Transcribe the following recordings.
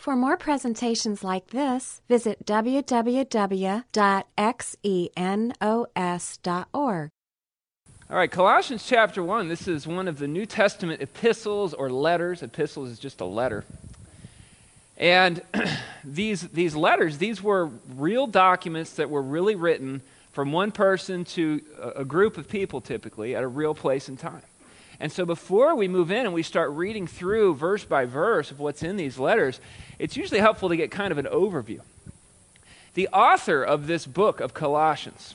For more presentations like this, visit www.xenos.org. All right, Colossians chapter 1, this is one of the New Testament epistles or letters. Epistles is just a letter. And these letters, these were real documents that were really written from one person to a group of people typically at a real place and time. And so before we move in and we start reading through verse by verse of what's in these letters, it's usually helpful to get kind of an overview. The author of this book of Colossians,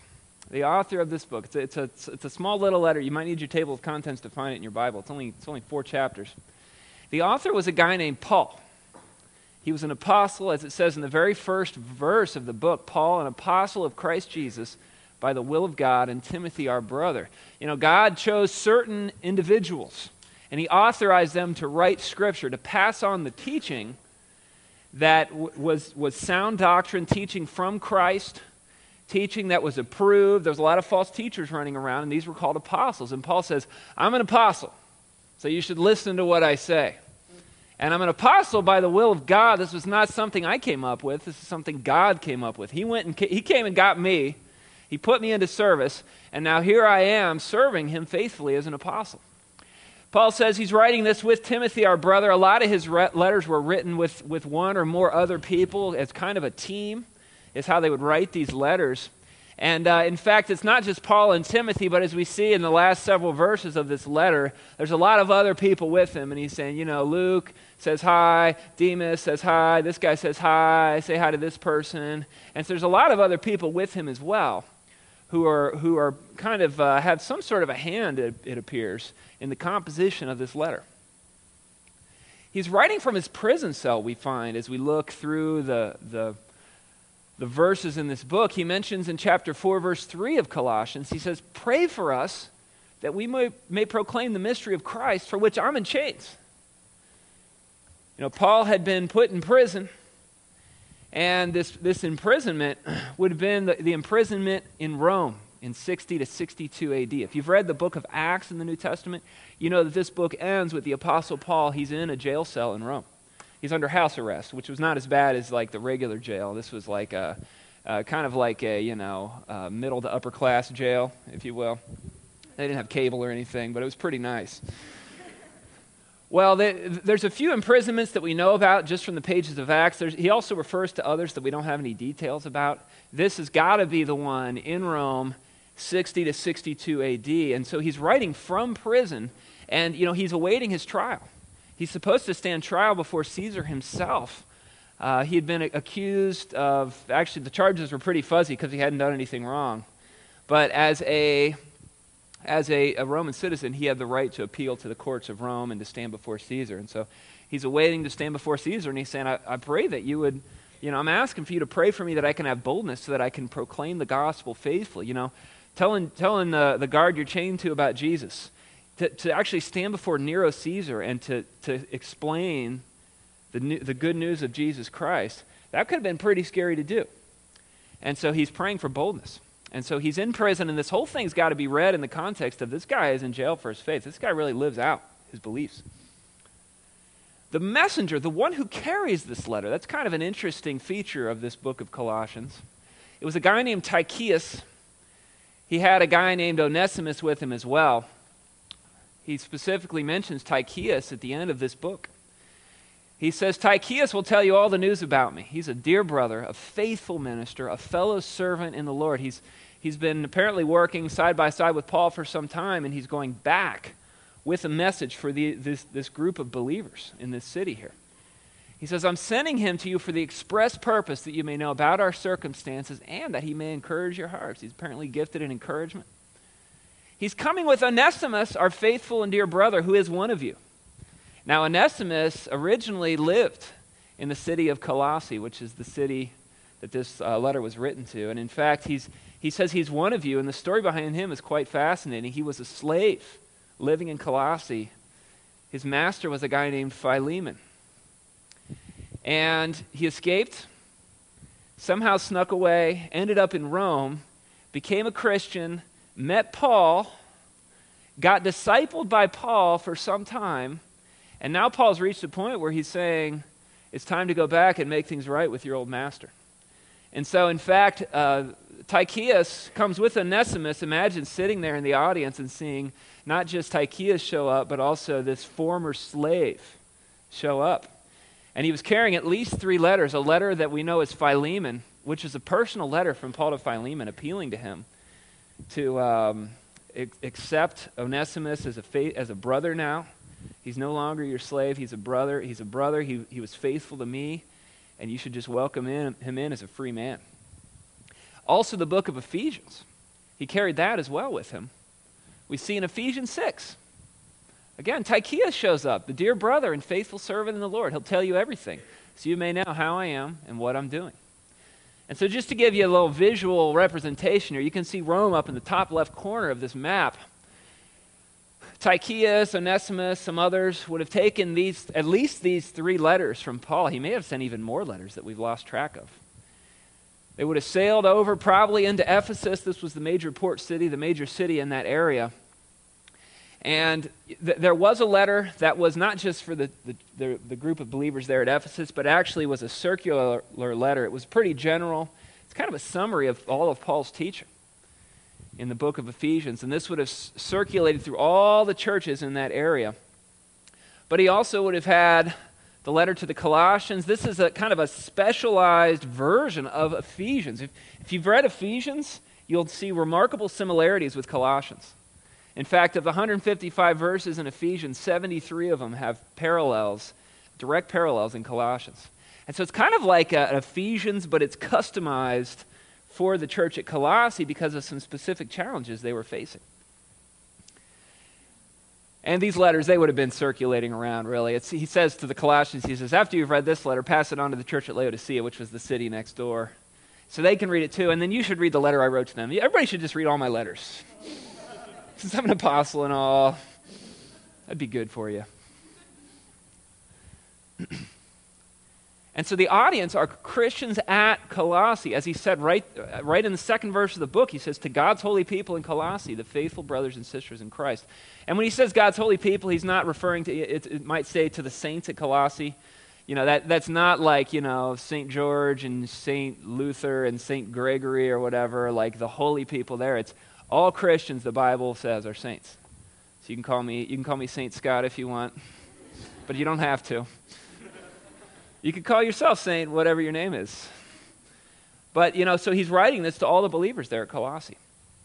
it's a small little letter. You might need your table of contents to find it in your Bible. It's only 4 chapters. The author was a guy named Paul. He was an apostle, as it says in the very first verse of the book, Paul, an apostle of Christ Jesus, by the will of God, and Timothy, our brother. You know, God chose certain individuals, and he authorized them to write Scripture, to pass on the teaching that was sound doctrine, teaching from Christ, teaching that was approved. There was a lot of false teachers running around, and these were called apostles. And Paul says, I'm an apostle, so you should listen to what I say. And I'm an apostle by the will of God. This was not something I came up with. This is something God came up with. He came and got me. He put me into service, and now here I am serving him faithfully as an apostle. Paul says he's writing this with Timothy, our brother. A lot of his letters were written with one or more other people as kind of a team, is how they would write these letters. And in fact, it's not just Paul and Timothy, but as we see in the last several verses of this letter, there's a lot of other people with him. And he's saying, you know, Luke says hi, Demas says hi, this guy says hi, say hi to this person. And so there's a lot of other people with him as well who are kind of have some sort of a hand, it appears, in the composition of this letter. He's writing from his prison cell, we find, as we look through the verses in this book. He mentions in chapter 4, verse 3 of Colossians, he says, pray for us that we may proclaim the mystery of Christ, for which I'm in chains. You know, Paul had been put in prison, and this imprisonment would have been the imprisonment in Rome in 60 to 62 AD. If you've read the book of Acts in the New Testament, you know that this book ends with the Apostle Paul. He's in a jail cell in Rome. He's under house arrest, which was not as bad as like the regular jail. This was like kind of like a middle to upper class jail, if you will. They didn't have cable or anything, but it was pretty nice. Well, there's a few imprisonments that we know about just from the pages of Acts. He also refers to others that we don't have any details about. This has got to be the one in Rome, 60 to 62 AD. And so he's writing from prison, and he's awaiting his trial. He's supposed to stand trial before Caesar himself. He had been accused of, actually the charges were pretty fuzzy because he hadn't done anything wrong. But as a Roman citizen, he had the right to appeal to the courts of Rome and to stand before Caesar. And so he's awaiting to stand before Caesar, and he's saying, I pray that you would, I'm asking for you to pray for me that I can have boldness so that I can proclaim the gospel faithfully. Telling the guard you're chained to about Jesus, to actually stand before Nero Caesar and to explain the good news of Jesus Christ. That could have been pretty scary to do. And so he's praying for boldness. And so he's in prison, and this whole thing's got to be read in the context of this guy is in jail for his faith. This guy really lives out his beliefs. The messenger, the one who carries this letter, that's kind of an interesting feature of this book of Colossians. It was a guy named Tychicus. He had a guy named Onesimus with him as well. He specifically mentions Tychicus at the end of this book. He says, Tychicus will tell you all the news about me. He's a dear brother, a faithful minister, a fellow servant in the Lord. He's been apparently working side by side with Paul for some time, and he's going back with a message for this group of believers in this city here. He says, I'm sending him to you for the express purpose that you may know about our circumstances and that he may encourage your hearts. He's apparently gifted in encouragement. He's coming with Onesimus, our faithful and dear brother, who is one of you. Now, Onesimus originally lived in the city of Colossae, which is the city that this letter was written to. And in fact, he says he's one of you, and the story behind him is quite fascinating. He was a slave living in Colossae. His master was a guy named Philemon. And he escaped, somehow snuck away, ended up in Rome, became a Christian, met Paul, got discipled by Paul for some time, and now Paul's reached a point where he's saying, It's time to go back and make things right with your old master. And so, in fact, Tychicus comes with Onesimus. Imagine sitting there in the audience and seeing not just Tychicus show up, but also this former slave show up. And he was carrying at least 3 letters, a letter that we know as Philemon, which is a personal letter from Paul to Philemon appealing to him to accept Onesimus as a brother now. He's no longer your slave. He's a brother. He was faithful to me, and you should just welcome him in as a free man. Also, the book of Ephesians. He carried that as well with him. We see in Ephesians 6. Again, Tychicus shows up, the dear brother and faithful servant in the Lord. He'll tell you everything, so you may know how I am and what I'm doing. And so just to give you a little visual representation here, you can see Rome up in the top left corner of this map. Tychicus, Onesimus, some others would have taken at least these 3 letters from Paul. He may have sent even more letters that we've lost track of. They would have sailed over probably into Ephesus. This was the major port city, the major city in that area. And there was a letter that was not just for the group of believers there at Ephesus, but actually was a circular letter. It was pretty general. It's kind of a summary of all of Paul's teaching in the book of Ephesians. And this would have circulated through all the churches in that area. But he also would have had the letter to the Colossians. This is a kind of a specialized version of Ephesians. If you've read Ephesians, you'll see remarkable similarities with Colossians. In fact, of the 155 verses in Ephesians, 73 of them have direct parallels in Colossians. And so it's kind of like an Ephesians, but it's customized for the church at Colossae because of some specific challenges they were facing. And these letters, they would have been circulating around, really. He says to the Colossians, he says, after you've read this letter, pass it on to the church at Laodicea, which was the city next door. So they can read it too, and then you should read the letter I wrote to them. Everybody should just read all my letters. Since I'm an apostle and all, that'd be good for you. And so the audience are Christians at Colossae. As he said right in the second verse of the book, he says, to God's holy people in Colossae, the faithful brothers and sisters in Christ. And when he says God's holy people, he's not referring to, it might say to the saints at Colossae. You know, that's not like, St. George and St. Luther and St. Gregory or whatever, like the holy people there. It's all Christians, the Bible says, are saints. So you can call me St. Scott if you want, but you don't have to. You could call yourself Saint, whatever your name is. But, so he's writing this to all the believers there at Colossae.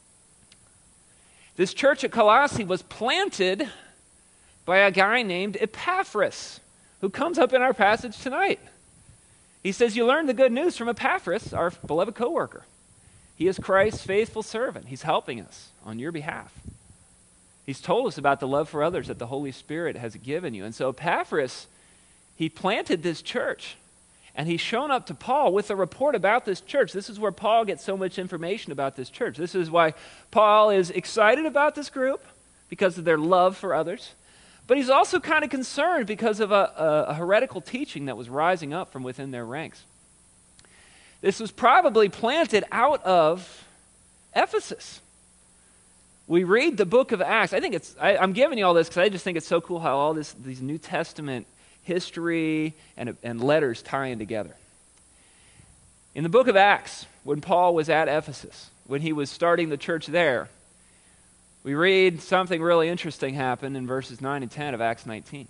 This church at Colossae was planted by a guy named Epaphras, who comes up in our passage tonight. He says, you learned the good news from Epaphras, our beloved co-worker. He is Christ's faithful servant. He's helping us on your behalf. He's told us about the love for others that the Holy Spirit has given you. And so Epaphras, he planted this church, and he's shown up to Paul with a report about this church. This is where Paul gets so much information about this church. This is why Paul is excited about this group, because of their love for others. But he's also kind of concerned because of a heretical teaching that was rising up from within their ranks. This was probably planted out of Ephesus. We read the book of Acts. I'm giving you all this because I just think it's so cool how all these New Testament history and letters tie in together. In the book of Acts, when Paul was at Ephesus, when he was starting the church there, we read something really interesting happen in verses 9 and 10 of Acts 19.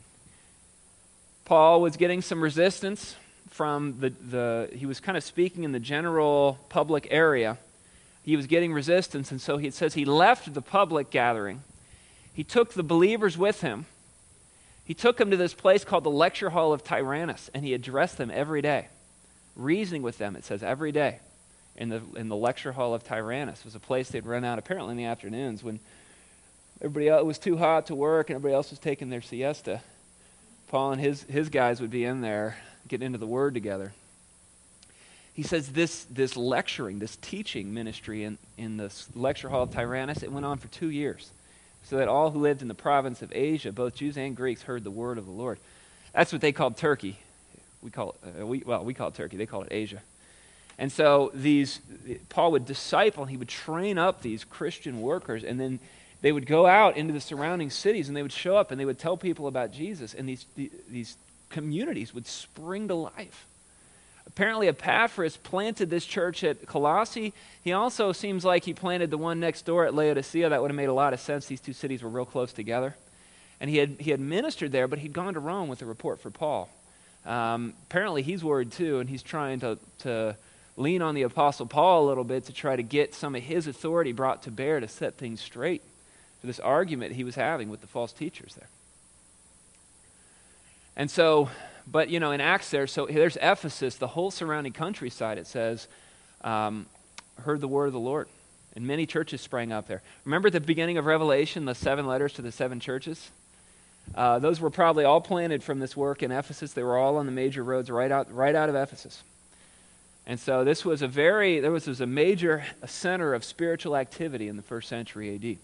Paul was getting some resistance from he was kind of speaking in the general public area. He was getting resistance, and so it says he left the public gathering. He took the believers with him. He took them to this place called the lecture hall of Tyrannus, and he addressed them every day, reasoning with them, it says, every day in the lecture hall of Tyrannus. It was a place they'd run out apparently in the afternoons when everybody else, it was too hot to work and everybody else was taking their siesta. Paul and his guys would be in there getting into the Word together. He says this lecturing, this teaching ministry in the lecture hall of Tyrannus, it went on for 2 years, so that all who lived in the province of Asia, both Jews and Greeks, heard the word of the Lord. That's what they called Turkey. We call it Turkey. They call it Asia. And so Paul would disciple, he would train up these Christian workers, and then they would go out into the surrounding cities, and they would show up, and they would tell people about Jesus. And these communities would spring to life. Apparently, Epaphras planted this church at Colossae. He also seems like he planted the one next door at Laodicea. That would have made a lot of sense. These two cities were real close together. And he had ministered there, but he'd gone to Rome with a report for Paul. Apparently, he's worried too, and he's trying to lean on the Apostle Paul a little bit to try to get some of his authority brought to bear to set things straight for this argument he was having with the false teachers there. And so, but in Acts there's Ephesus, the whole surrounding countryside, it says, heard the word of the Lord. And many churches sprang up there. Remember at the beginning of Revelation, the 7 letters to the 7 churches? Those were probably all planted from this work in Ephesus. They were all on the major roads right out of Ephesus. And so this was a major center of spiritual activity in the first century A.D.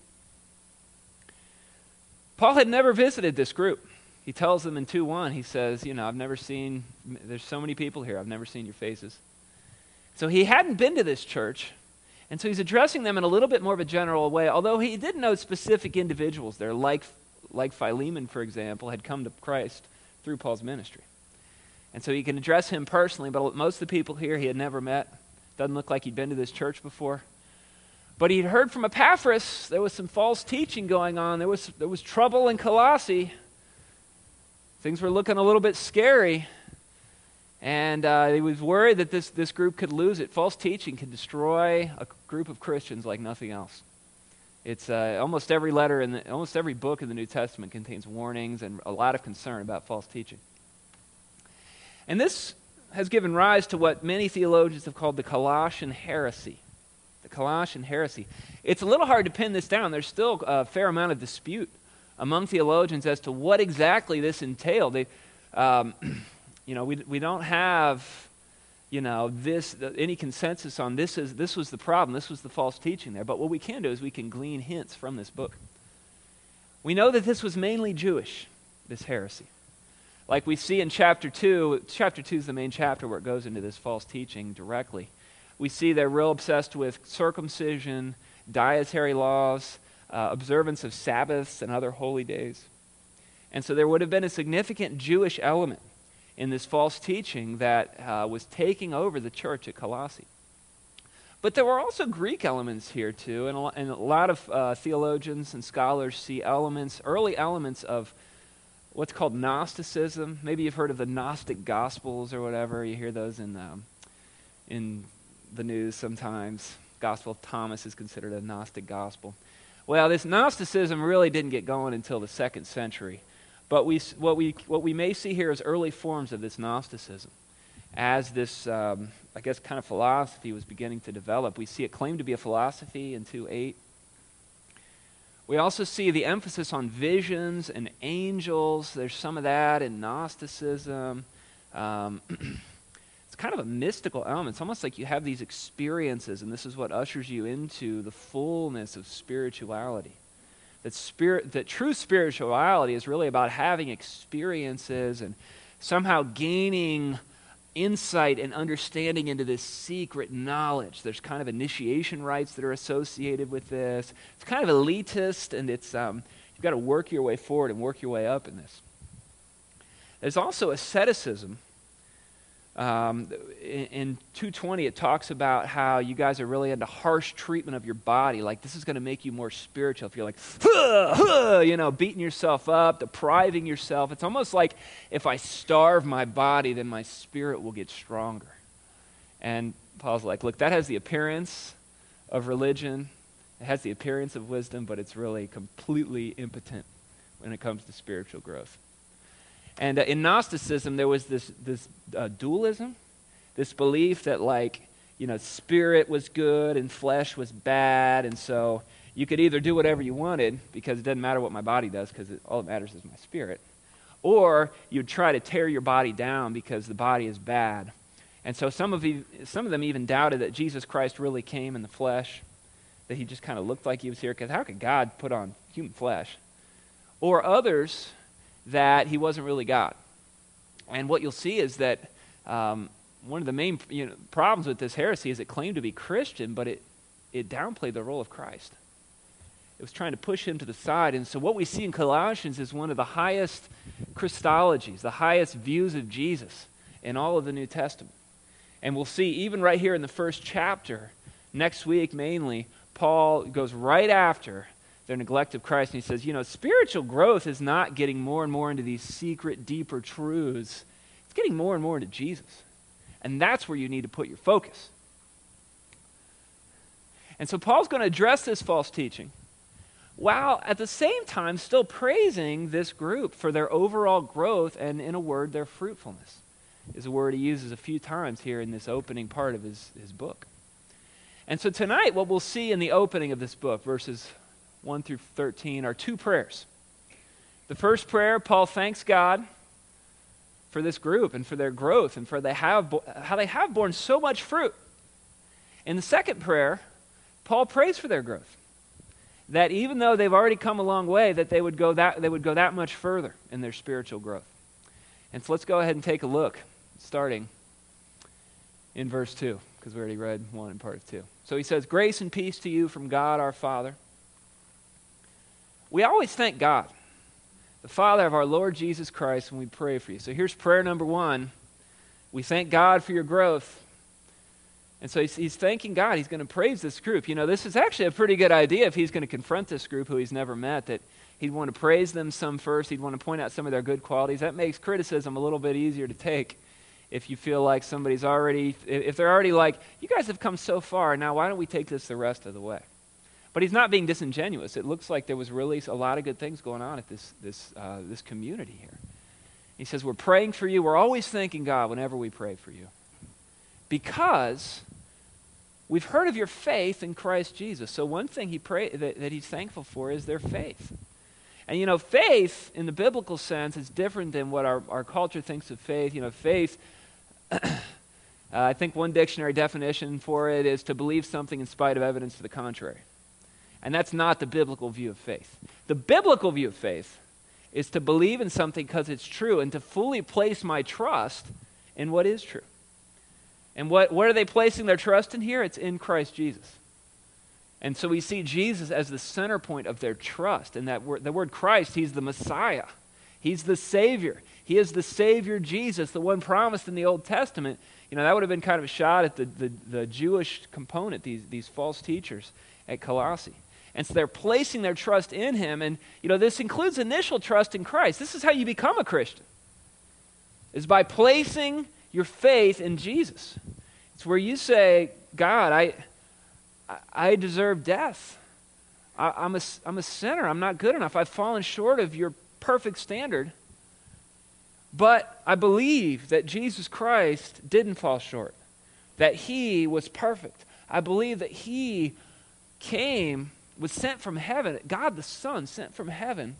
Paul had never visited this group. He tells them in 2:1, he says, there's so many people here, I've never seen your faces. So he hadn't been to this church, and so he's addressing them in a little bit more of a general way, although he did know specific individuals there, like Philemon, for example, had come to Christ through Paul's ministry. And so he can address him personally, but most of the people here he had never met. Doesn't look like he'd been to this church before. But he'd heard from Epaphras there was some false teaching going on. There was trouble in Colossae. Things were looking a little bit scary. And he was worried that this group could lose it. False teaching could destroy a group of Christians like nothing else. It's almost every letter almost every book in the New Testament contains warnings and a lot of concern about false teaching. And this has given rise to what many theologians have called the Colossian heresy. The Colossian heresy. It's a little hard to pin this down. There's still a fair amount of dispute among theologians as to what exactly this entailed. We don't have any consensus on this was the problem, this was the false teaching there. But what we can do is we can glean hints from this book. We know that this was mainly Jewish, this heresy. Like we see in chapter 2, chapter 2 is the main chapter where it goes into this false teaching directly. We see they're real obsessed with circumcision, dietary laws, observance of Sabbaths and other holy days. And so there would have been a significant Jewish element in this false teaching that was taking over the church at Colossae. But there were also Greek elements here too, and a lot of theologians and scholars see early elements of what's called Gnosticism. Maybe you've heard of the Gnostic Gospels or whatever. You hear those in the news sometimes. Gospel of Thomas is considered a Gnostic gospel. Well, this Gnosticism really didn't get going until the 2nd century. But what we may see here is early forms of this Gnosticism. As this, kind of philosophy was beginning to develop. We see it claimed to be a philosophy in 2:8. We also see the emphasis on visions and angels. There's some of that in Gnosticism. It's kind of a mystical element. It's almost like you have these experiences, and this is what ushers you into the fullness of spirituality. That true spirituality is really about having experiences and somehow gaining insight and understanding into this secret knowledge. There's kind of initiation rites that are associated with this. It's kind of elitist, and it's you've got to work your way forward and work your way up in this. There's also asceticism. In 2:20, it talks about how you guys are really into harsh treatment of your body. Like, this is going to make you more spiritual. If you're like, beating yourself up, depriving yourself. It's almost like if I starve my body, then my spirit will get stronger. And Paul's like, look, that has the appearance of religion. It has the appearance of wisdom, but it's really completely impotent when it comes to spiritual growth. And in Gnosticism, there was this dualism, this belief that spirit was good and flesh was bad, and so you could either do whatever you wanted because it doesn't matter what my body does because all that matters is my spirit, or you'd try to tear your body down because the body is bad. And so some of them even doubted that Jesus Christ really came in the flesh, that he just kind of looked like he was here, because how could God put on human flesh? Or others that he wasn't really God. And what you'll see is that one of the main problems with this heresy is it claimed to be Christian, but it downplayed the role of Christ. It was trying to push him to the side. And so what we see in Colossians is one of the highest Christologies, the highest views of Jesus in all of the New Testament. And we'll see even right here in the first chapter, next week mainly, Paul goes right after their neglect of Christ, and he says, spiritual growth is not getting more and more into these secret, deeper truths. It's getting more and more into Jesus. And that's where you need to put your focus. And so Paul's going to address this false teaching, while at the same time still praising this group for their overall growth and, in a word, their fruitfulness, is a word he uses a few times here in this opening part of his book. And so tonight, what we'll see in the opening of this book, verses 1 through 13, are two prayers. The first prayer, Paul thanks God for this group and for their growth and for how they have borne so much fruit. In the second prayer, Paul prays for their growth, that even though they've already come a long way, that they would go that much further in their spiritual growth. And so let's go ahead and take a look, starting in verse 2, because we already read 1 and part of 2. So he says, "Grace and peace to you from God our Father. We always thank God, the Father of our Lord Jesus Christ, when we pray for you." So here's prayer number 1. We thank God for your growth. And so he's thanking God. He's going to praise this group. This is actually a pretty good idea if he's going to confront this group who he's never met, that he'd want to praise them some first. He'd want to point out some of their good qualities. That makes criticism a little bit easier to take if you feel like somebody's already, if they're already like, you guys have come so far, now why don't we take this the rest of the way? But he's not being disingenuous. It looks like there was really a lot of good things going on at this community here. He says, we're praying for you. We're always thanking God whenever we pray for you, because we've heard of your faith in Christ Jesus. So one thing that he's thankful for is their faith. And faith in the biblical sense is different than what our culture thinks of faith. Faith, I think one dictionary definition for it is to believe something in spite of evidence to the contrary. And that's not the biblical view of faith. The biblical view of faith is to believe in something because it's true and to fully place my trust in what is true. And what are they placing their trust in here? It's in Christ Jesus. And so we see Jesus as the center point of their trust. And that word, the word Christ, he's the Messiah. He's the Savior. He is the Savior Jesus, the one promised in the Old Testament. That would have been kind of a shot at the Jewish component, these false teachers at Colossae. And so they're placing their trust in him. And, this includes initial trust in Christ. This is how you become a Christian, is by placing your faith in Jesus. It's where you say, God, I deserve death. I'm a sinner. I'm not good enough. I've fallen short of your perfect standard. But I believe that Jesus Christ didn't fall short, that he was perfect. I believe that he was sent from heaven, God the Son sent from heaven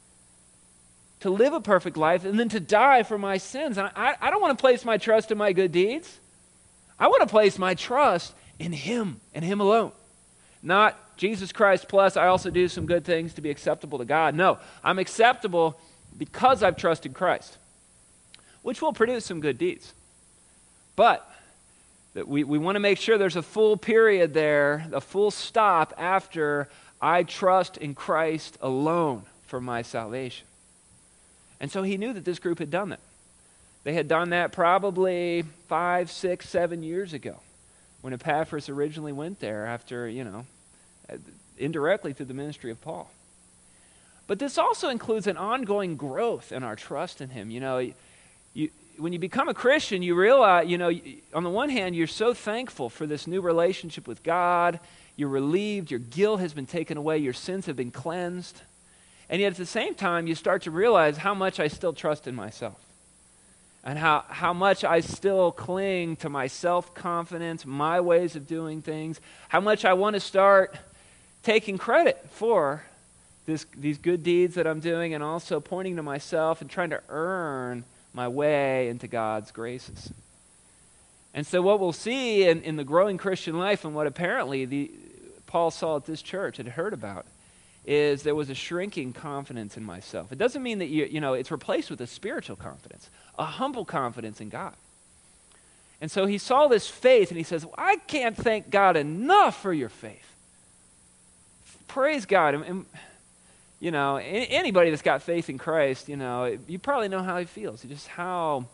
to live a perfect life and then to die for my sins. And I don't want to place my trust in my good deeds. I want to place my trust in him and him alone. Not Jesus Christ plus I also do some good things to be acceptable to God. No, I'm acceptable because I've trusted Christ, which will produce some good deeds. But that we want to make sure there's a full period there, a full stop after I trust in Christ alone for my salvation. And so he knew that this group had done that. They had done that probably 5, 6, 7 years ago when Epaphras originally went there after, indirectly through the ministry of Paul. But this also includes an ongoing growth in our trust in him. When you become a Christian, you realize, on the one hand, you're so thankful for this new relationship with God. You're relieved. Your guilt has been taken away. Your sins have been cleansed. And yet at the same time, you start to realize how much I still trust in myself. And how much I still cling to my self-confidence, my ways of doing things. How much I want to start taking credit for these good deeds that I'm doing, and also pointing to myself and trying to earn my way into God's graces. And so what we'll see in the growing Christian life, and what apparently Paul saw at this church, had heard about, is there was a shrinking confidence in myself. It doesn't mean that it's replaced with a spiritual confidence, a humble confidence in God. And so he saw this faith, and he says, I can't thank God enough for your faith. praise God. And you know, anybody that's got faith in Christ, you know, you probably know how he feels. Just how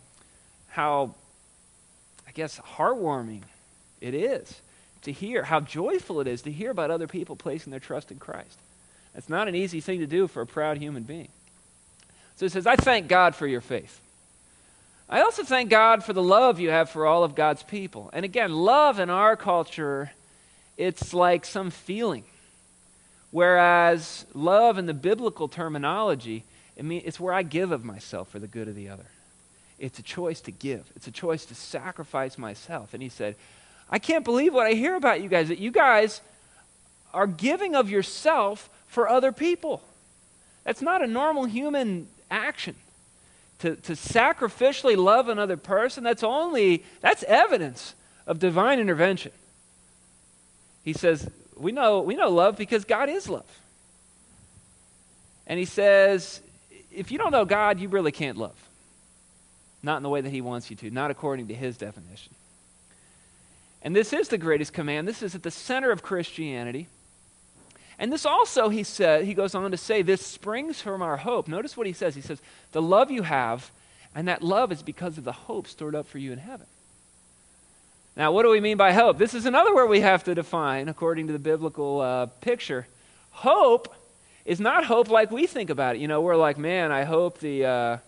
I guess, heartwarming it is to hear, how joyful it is to hear about other people placing their trust in Christ. It's not an easy thing to do for a proud human being. So it says, I thank God for your faith. I also thank God for the love you have for all of God's people. And again, love in our culture, it's like some feeling. Whereas love in the biblical terminology, it's where I give of myself for the good of the other. It's a choice to give. It's a choice to sacrifice myself. And he said, I can't believe what I hear about you guys, that you guys are giving of yourself for other people. That's not a normal human action. To sacrificially love another person, that's evidence of divine intervention. He says, we know love because God is love. And he says, if you don't know God, you really can't love. Not in the way that he wants you to, not according to his definition. And this is the greatest command. This is at the center of Christianity. And this also, he goes on to say, this springs from our hope. Notice what he says. He says, the love you have, and that love is because of the hope stored up for you in heaven. Now, what do we mean by hope? This is another word we have to define according to the biblical picture. Hope is not hope like we think about it. You know, we're like, man, I hope the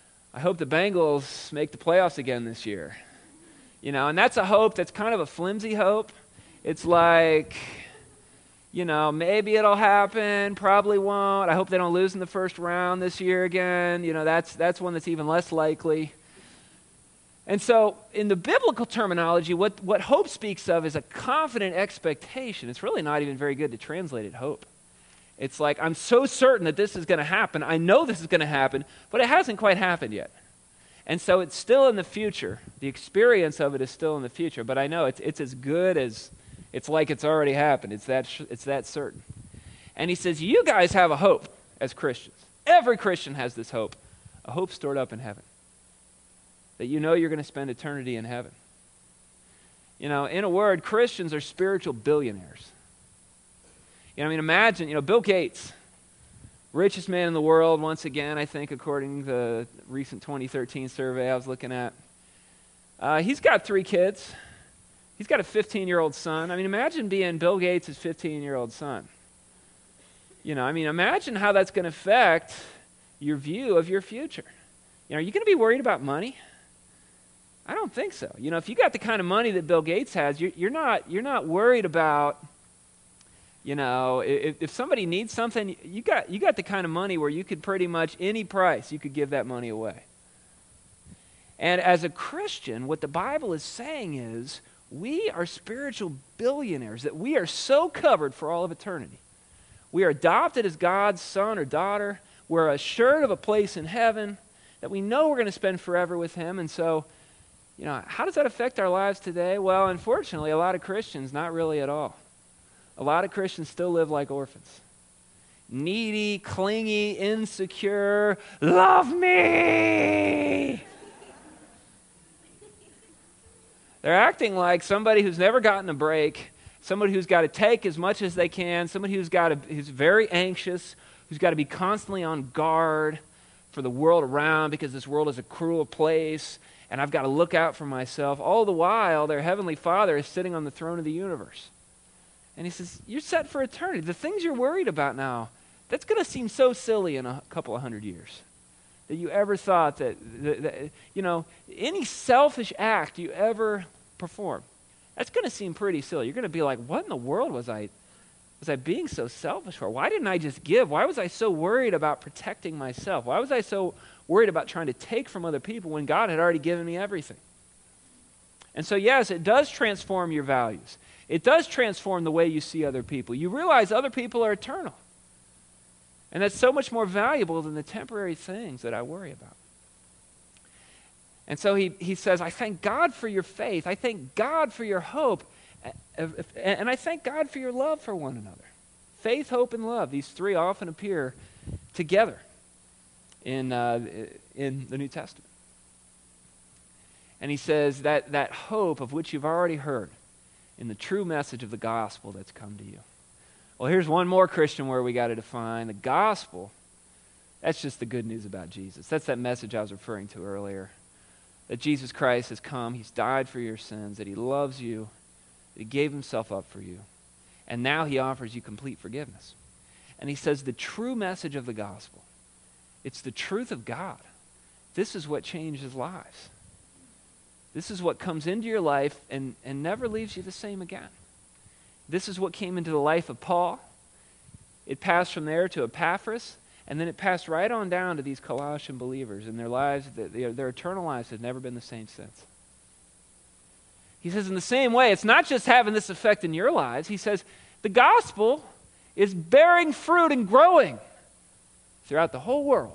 Bengals make the playoffs again this year. You know, and that's a hope that's kind of a flimsy hope. It's like, you know, maybe it'll happen, probably won't. I hope they don't lose in the first round this year again. You know, that's one that's even less likely. And so in the biblical terminology, what hope speaks of is a confident expectation. It's really not even very good to translate it hope. It's like, I'm so certain that this is going to happen. I know this is going to happen, but it hasn't quite happened yet. And so it's still in the future. The experience of it is still in the future, but I know it's as good as, it's like it's already happened. It's that certain. And he says, you guys have a hope as Christians. Every Christian has this hope, a hope stored up in heaven. That you know you're going to spend eternity in heaven. You know, in a word, Christians are spiritual billionaires. You know, I mean, imagine, you know, Bill Gates, richest man in the world, once again, I think, according to the recent 2013 survey I was looking at. He's got 3 kids. He's got a 15-year-old son. I mean, imagine being Bill Gates' 15-year-old son. You know, I mean, imagine how that's going to affect your view of your future. You know, are you going to be worried about money? I don't think so. You know, if you got the kind of money that Bill Gates has, you're not worried about, you know, if somebody needs something, you got the kind of money where you could pretty much any price you could give that money away. And as a Christian, what the Bible is saying is we are spiritual billionaires, that we are so covered for all of eternity. We are adopted as God's son or daughter. We're assured of a place in heaven that we know we're going to spend forever with him. And so, you know, how does that affect our lives today? Well, unfortunately, a lot of Christians, not really at all. A lot of Christians still live like orphans. Needy, clingy, insecure, love me! They're acting like somebody who's never gotten a break, somebody who's got to take as much as they can, somebody who's very anxious, who's got to be constantly on guard for the world around because this world is a cruel place, and I've got to look out for myself. All the while, their heavenly Father is sitting on the throne of the universe. And he says, you're set for eternity. The things you're worried about now, that's going to seem so silly in a couple of 100 years. That you ever thought that, you know, any selfish act you ever perform, that's going to seem pretty silly. You're going to be like, what in the world was I being so selfish for? Why didn't I just give? Why was I so worried about protecting myself? Why was I so worried about trying to take from other people when God had already given me everything? And so, yes, it does transform your values. It does transform the way you see other people. You realize other people are eternal. And that's so much more valuable than the temporary things that I worry about. And so he says, I thank God for your faith. I thank God for your hope. And I thank God for your love for one another. Faith, hope, and love. These 3 often appear together in the New Testament. And he says that hope of which you've already heard in the true message of the gospel that's come to you. Well, here's one more Christian word we got to define. The gospel, that's just the good news about Jesus. That's that message I was referring to earlier. That Jesus Christ has come, he's died for your sins, that he loves you, that he gave himself up for you. And now he offers you complete forgiveness. And he says the true message of the gospel, it's the truth of God. This is what changes lives. This is what comes into your life and never leaves you the same again. This is what came into the life of Paul. It passed from there to Epaphras, and then it passed right on down to these Colossian believers, and their lives, their eternal lives have never been the same since. He says in the same way, it's not just having this effect in your lives. He says the gospel is bearing fruit and growing throughout the whole world.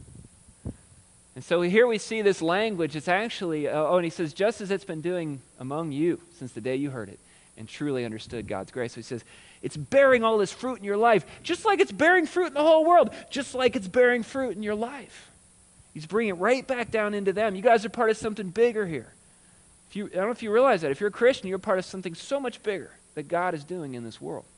And so here we see this language. It's actually, and he says, just as it's been doing among you since the day you heard it and truly understood God's grace. So he says, it's bearing all this fruit in your life, just like it's bearing fruit in the whole world, just like it's bearing fruit in your life. He's bringing it right back down into them. You guys are part of something bigger here. I don't know if you realize that. If you're a Christian, you're part of something so much bigger that God is doing in this world.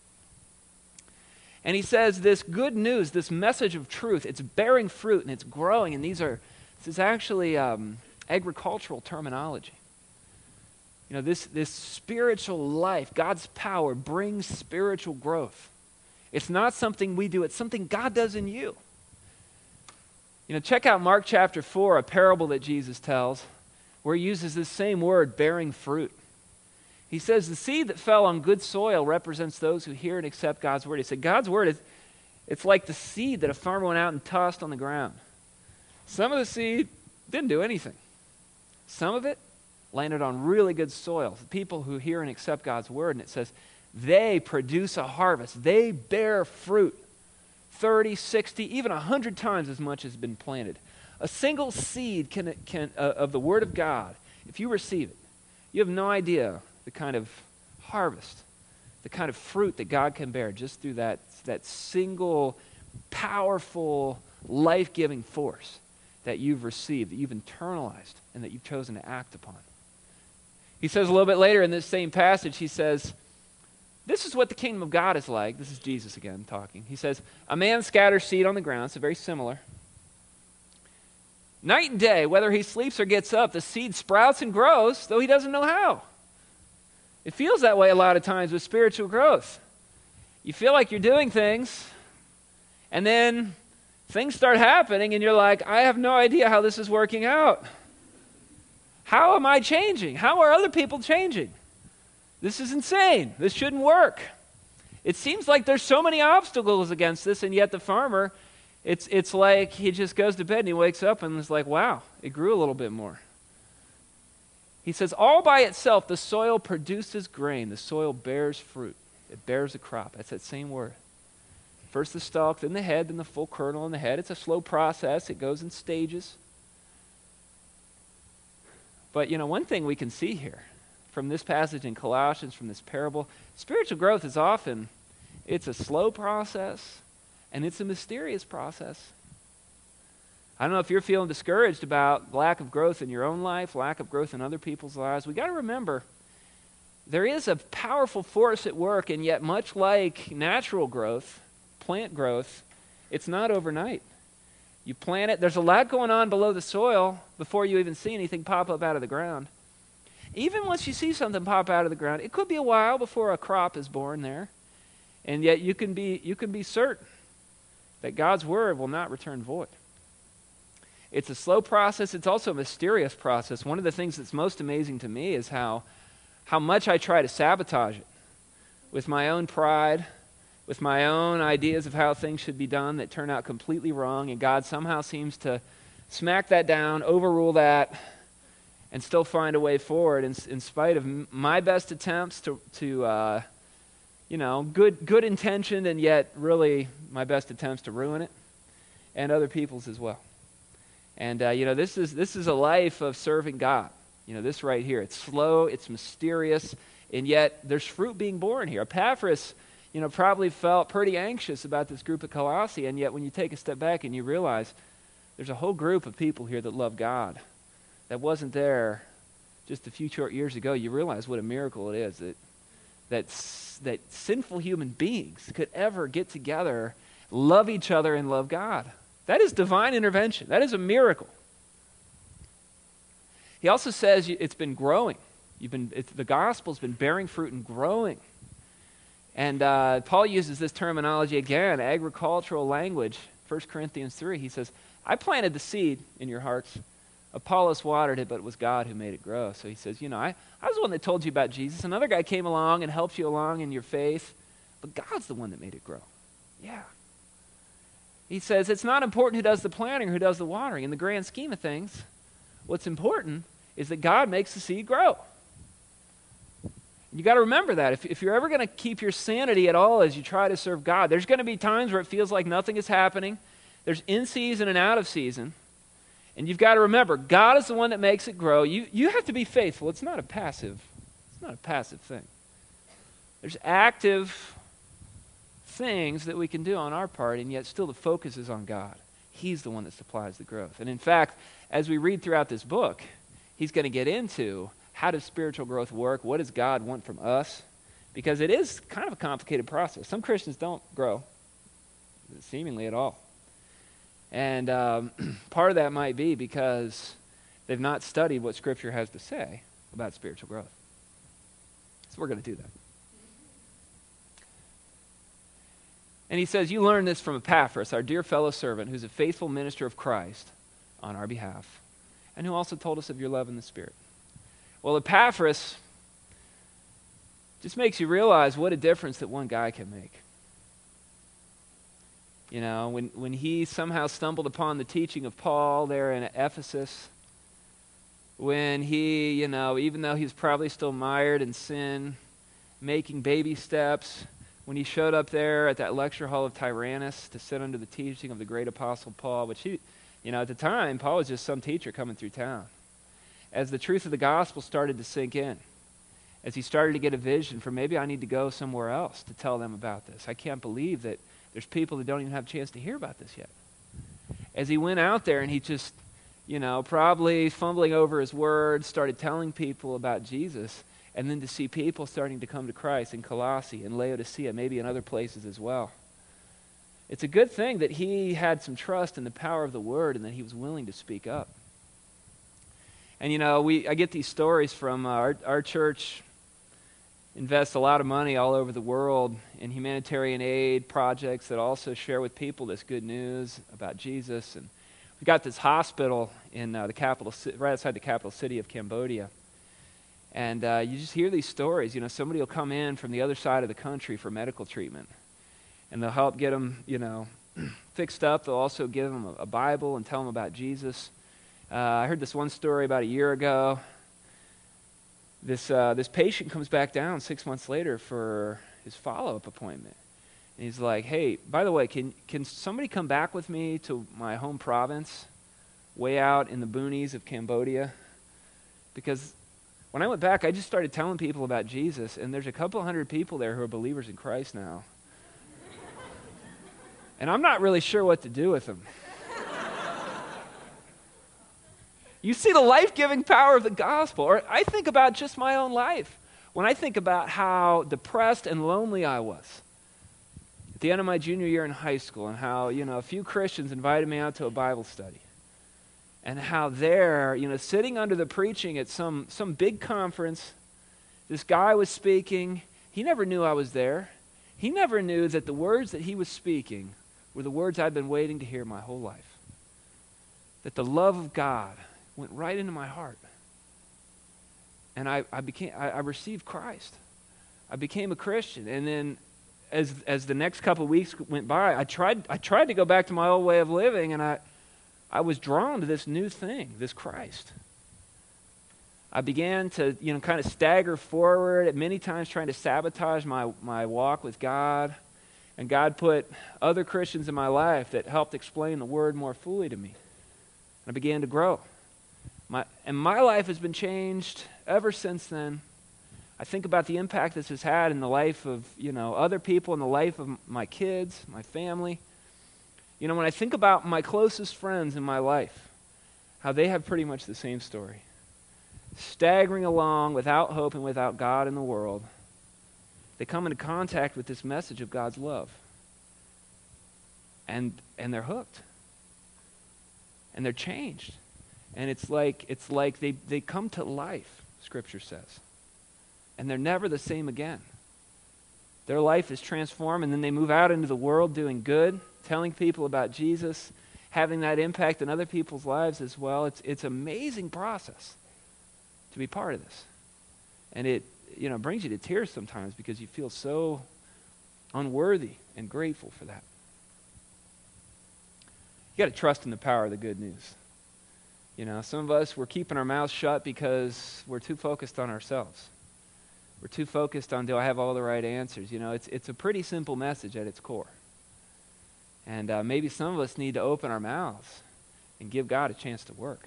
And he says this good news, this message of truth, it's bearing fruit and it's growing. And this is actually agricultural terminology. You know, this spiritual life, God's power brings spiritual growth. It's not something we do, it's something God does in you. You know, check out Mark chapter 4, a parable that Jesus tells, where he uses this same word, bearing fruit. He says the seed that fell on good soil represents those who hear and accept God's word. He said God's word it's like the seed that a farmer went out and tossed on the ground. Some of the seed didn't do anything. Some of it landed on really good soil. The people who hear and accept God's word, and it says they produce a harvest. They bear fruit 30, 60, even 100 times as much has been planted. A single seed can of the word of God, if you receive it, you have no idea the kind of harvest, the kind of fruit that God can bear just through that single, powerful, life-giving force that you've received, that you've internalized, and that you've chosen to act upon. He says a little bit later in this same passage, he says, this is what the kingdom of God is like. This is Jesus again talking. He says, a man scatters seed on the ground, so very similar. Night and day, whether he sleeps or gets up, the seed sprouts and grows, though he doesn't know how. It feels that way a lot of times with spiritual growth. You feel like you're doing things, and then things start happening, and you're like, I have no idea how this is working out. How am I changing? How are other people changing? This is insane. This shouldn't work. It seems like there's so many obstacles against this, and yet the farmer, it's like he just goes to bed and he wakes up and is like, wow, it grew a little bit more. He says, all by itself, the soil produces grain. The soil bears fruit. It bears a crop. That's that same word. First the stalk, then the head, then the full kernel in the head. It's a slow process. It goes in stages. But, you know, one thing we can see here from this passage in Colossians, from this parable, spiritual growth is often, it's a slow process, and it's a mysterious process. I don't know if you're feeling discouraged about lack of growth in your own life, lack of growth in other people's lives. We got to remember, there is a powerful force at work, and yet much like natural growth, plant growth, it's not overnight. You plant it, there's a lot going on below the soil before you even see anything pop up out of the ground. Even once you see something pop out of the ground, it could be a while before a crop is born there. And yet you can be certain that God's word will not return void. It's a slow process. It's also a mysterious process. One of the things that's most amazing to me is how much I try to sabotage it with my own pride, with my own ideas of how things should be done that turn out completely wrong, and God somehow seems to smack that down, overrule that, and still find a way forward in spite of my best attempts to good intention, and yet really my best attempts to ruin it, and other people's as well. And this is a life of serving God. You know, this right here, it's slow, it's mysterious, and yet there's fruit being born here. Epaphras, probably felt pretty anxious about this group at Colossae, and yet when you take a step back and you realize there's a whole group of people here that love God that wasn't there just a few short years ago, you realize what a miracle it is that that sinful human beings could ever get together, love each other, and love God. That is divine intervention. That is a miracle. He also says it's been growing. The gospel's been bearing fruit and growing. And Paul uses this terminology again, agricultural language, 1 Corinthians 3. He says, I planted the seed in your hearts. Apollos watered it, but it was God who made it grow. So he says, I was the one that told you about Jesus. Another guy came along and helped you along in your faith, but God's the one that made it grow. Yeah. He says, it's not important who does the planting or who does the watering. In the grand scheme of things, what's important is that God makes the seed grow. You got to remember that. If you're ever going to keep your sanity at all as you try to serve God, there's going to be times where it feels like nothing is happening. There's in season and out of season. And you've got to remember, God is the one that makes it grow. You have to be faithful. It's not a passive thing. There's active things that we can do on our part, and yet still the focus is on God. He's the one that supplies the growth. And in fact, as we read throughout this book, he's going to get into how does spiritual growth work? What does God want from us? Because it is kind of a complicated process. Some Christians don't grow, seemingly at all. And part of that might be because they've not studied what Scripture has to say about spiritual growth. So we're going to do that. And he says, you learned this from Epaphras, our dear fellow servant, who's a faithful minister of Christ on our behalf, and who also told us of your love in the Spirit. Well, Epaphras just makes you realize what a difference that one guy can make. When he somehow stumbled upon the teaching of Paul there in Ephesus, when he, even though he was probably still mired in sin, making baby steps, when he showed up there at that lecture hall of Tyrannus to sit under the teaching of the great apostle Paul, which at the time, Paul was just some teacher coming through town. As the truth of the gospel started to sink in, as he started to get a vision for maybe I need to go somewhere else to tell them about this. I can't believe that there's people that don't even have a chance to hear about this yet. As he went out there and he just, probably fumbling over his words, started telling people about Jesus, and then to see people starting to come to Christ in Colossae and Laodicea, maybe in other places as well. It's a good thing that he had some trust in the power of the word and that he was willing to speak up. And I get these stories from our church. Invests a lot of money all over the world in humanitarian aid projects that also share with people this good news about Jesus. And we've got this hospital in the capital, right outside the capital city of Cambodia. And you just hear these stories. Somebody will come in from the other side of the country for medical treatment, and they'll help get them, fixed up. They'll also give them a Bible and tell them about Jesus. I heard this one story about a year ago. This patient comes back down 6 months later for his follow-up appointment. And he's like, hey, by the way, can somebody come back with me to my home province, way out in the boonies of Cambodia? Because when I went back, I just started telling people about Jesus, and there's a couple hundred people there who are believers in Christ now. And I'm not really sure what to do with them. You see the life-giving power of the gospel. Or I think about just my own life. When I think about how depressed and lonely I was at the end of my junior year in high school, and how, a few Christians invited me out to a Bible study. And how there, sitting under the preaching at some big conference, this guy was speaking. He never knew I was there. He never knew that the words that he was speaking were the words I'd been waiting to hear my whole life. That the love of God went right into my heart. And I received Christ. I became a Christian. And then as the next couple of weeks went by, I tried to go back to my old way of living, and I was drawn to this new thing, this Christ. I began to, kind of stagger forward at many times trying to sabotage my walk with God. And God put other Christians in my life that helped explain the word more fully to me. And I began to grow. My life has been changed ever since then. I think about the impact this has had in the life of, other people, in the life of my kids, my family. When I think about my closest friends in my life, how they have pretty much the same story. Staggering along without hope and without God in the world. they come into contact with this message of God's love. And they're hooked. And they're changed. And it's like they come to life, Scripture says. And they're never the same again. Their life is transformed, and then they move out into the world doing good, telling people about Jesus, having that impact in other people's lives as well. It's an amazing process to be part of this. And it brings you to tears sometimes because you feel so unworthy and grateful for that. You got to trust in the power of the good news. Some of us, we're keeping our mouths shut because we're too focused on ourselves. We're too focused on, do I have all the right answers? It's a pretty simple message at its core. And maybe some of us need to open our mouths and give God a chance to work.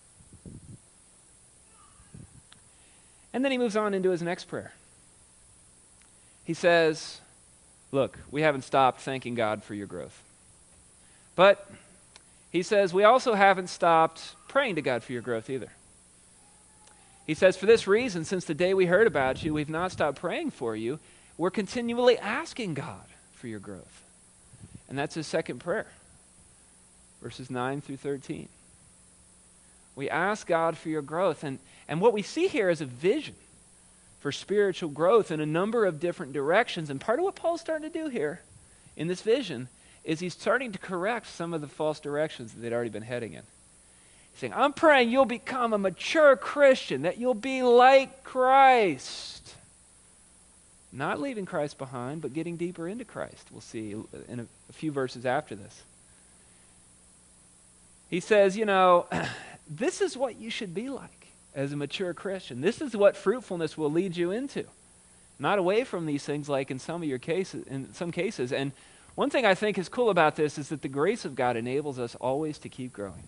And then he moves on into his next prayer. He says, look, we haven't stopped thanking God for your growth. But he says, we also haven't stopped praying to God for your growth either. He says, for this reason, since the day we heard about you, we've not stopped praying for you. We're continually asking God for your growth. And that's his second prayer, verses 9 through 13. We ask God for your growth. And what we see here is a vision for spiritual growth in a number of different directions. And part of what Paul's starting to do here in this vision is he's starting to correct some of the false directions that they'd already been heading in. He's saying, I'm praying you'll become a mature Christian, that you'll be like Christ. Not leaving Christ behind, but getting deeper into Christ. We'll see in a few verses after this. He says, this is what you should be like as a mature Christian. This is what fruitfulness will lead you into. Not away from these things like in some cases. And one thing I think is cool about this is that the grace of God enables us always to keep growing.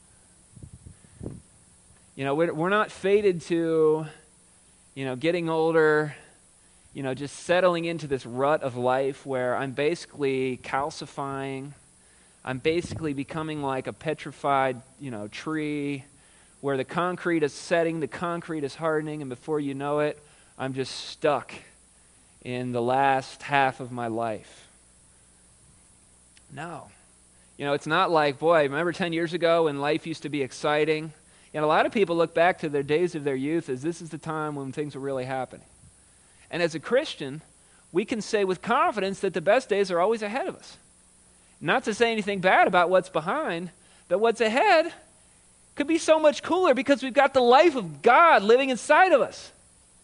We're not fated to, getting older, just settling into this rut of life where I'm basically calcifying. I'm basically becoming like a petrified, tree where the concrete is setting, the concrete is hardening, and before you know it, I'm just stuck in the last half of my life. No. It's not like, boy, remember 10 years ago when life used to be exciting? A lot of people look back to their days of their youth as this is the time when things were really happening. And as a Christian, we can say with confidence that the best days are always ahead of us. Not to say anything bad about what's behind, but what's ahead could be so much cooler because we've got the life of God living inside of us.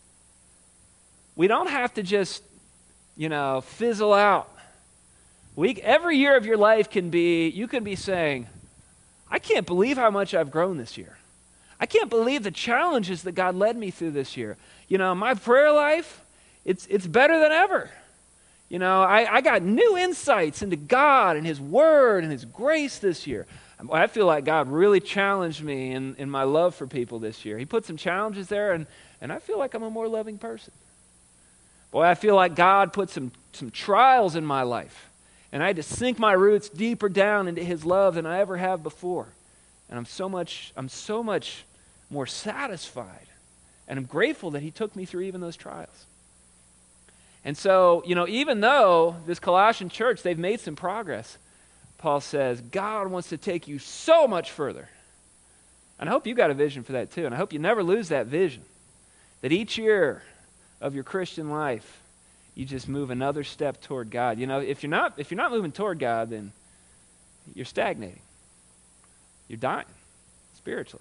We don't have to just, fizzle out. Every year of your life you can be saying, I can't believe how much I've grown this year. I can't believe the challenges that God led me through this year. My prayer life, it's better than ever. I got new insights into God and His Word and His grace this year. I feel like God really challenged me in my love for people this year. He put some challenges there, and I feel like I'm a more loving person. Boy, I feel like God put some trials in my life, and I had to sink my roots deeper down into His love than I ever have before. And I'm so much more satisfied, and I'm grateful that He took me through even those trials. And so, even though this Colossian church, they've made some progress, Paul says, God wants to take you so much further. And I hope you got a vision for that too. And I hope you never lose that vision. That each year of your Christian life, you just move another step toward God. If you're not moving toward God, then you're stagnating. You're dying spiritually.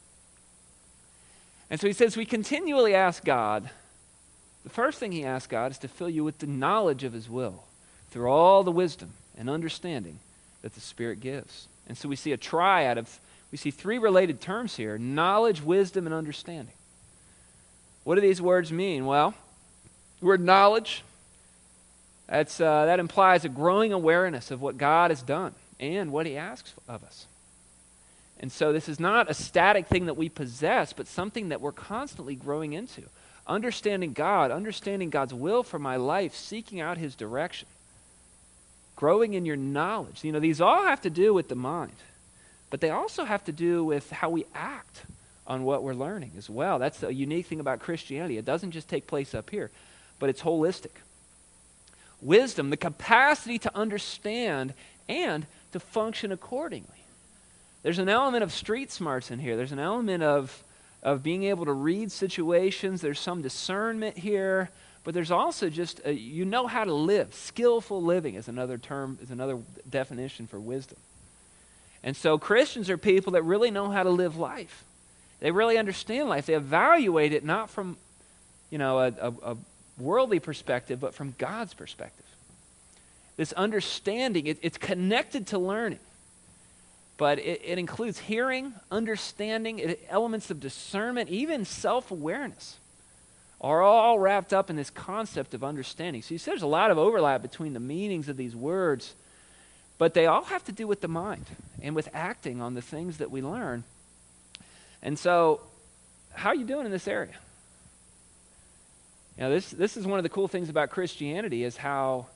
And so he says, we continually ask God. The first thing he asks God is to fill you with the knowledge of His will through all the wisdom and understanding that the Spirit gives. And so we see we see three related terms here: knowledge, wisdom, and understanding. What do these words mean? Well, the word knowledge, that implies a growing awareness of what God has done and what He asks of us. And so this is not a static thing that we possess, but something that we're constantly growing into. Understanding God, understanding God's will for my life, seeking out His direction. Growing in your knowledge. These all have to do with the mind, but they also have to do with how we act on what we're learning as well. That's a unique thing about Christianity. It doesn't just take place up here, but it's holistic. Wisdom, the capacity to understand and to function accordingly. There's an element of street smarts in here. There's an element of being able to read situations. There's some discernment here, but there's also just, you know how to live. Skillful living is another term, is another definition for wisdom. And so Christians are people that really know how to live life. They really understand life. They evaluate it not from, a worldly perspective, but from God's perspective. This understanding, it's connected to learning. But it includes hearing, understanding, elements of discernment, even self-awareness are all wrapped up in this concept of understanding. So you see there's a lot of overlap between the meanings of these words, but they all have to do with the mind and with acting on the things that we learn. And so, how are you doing in this area? This is one of the cool things about Christianity is how